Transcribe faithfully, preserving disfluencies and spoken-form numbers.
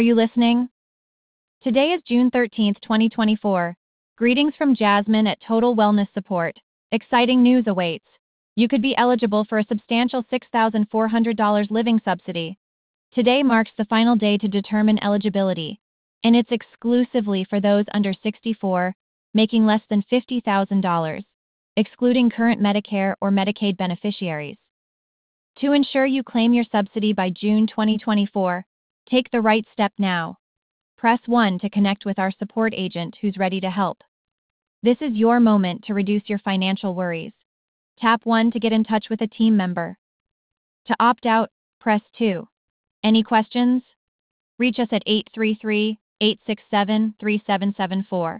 Are you listening? Today is June thirteenth, twenty twenty-four. Greetings from Jasmine at Total Wellness Support. Exciting news awaits. You could be eligible for a substantial six thousand four hundred dollars living subsidy. Today marks the final day to determine eligibility, and it's exclusively for those under sixty-four, making less than fifty thousand dollars, excluding current Medicare or Medicaid beneficiaries. To ensure you claim your subsidy by June twenty twenty-four, take the right step now. Press one to connect with our support agent who's ready to help. This is your moment to reduce your financial worries. Tap one to get in touch with a team member. To opt out, press two. Any questions? Reach us at eight three three, eight six seven, three seven seven four.